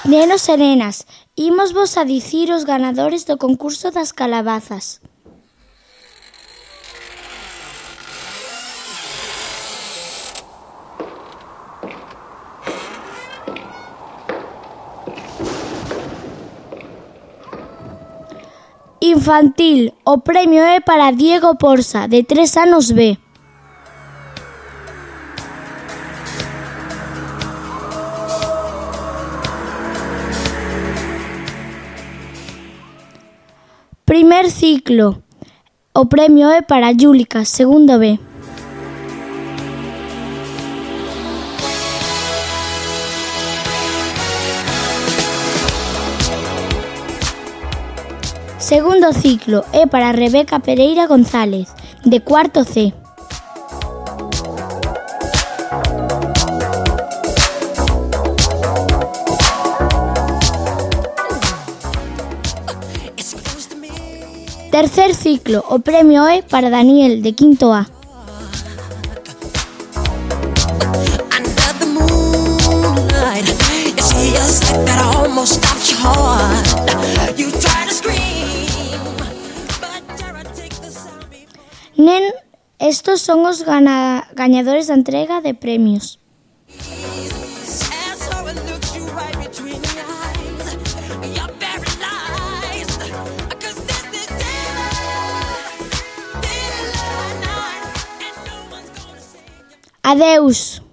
Nenos e nenas, imos vos a dicir os ganadores do concurso das calabazas. Infantil, o premio é para Diego Porsa, de 3 anos B. Primer ciclo, o premio é para Yúlica, segundo B. Segundo ciclo é para Rebeca Pereira González, de cuarto C. Tercer ciclo, o premio é para Daniel, de quinto A. Nen, estos son os gañadores da entrega de premios. Adeus.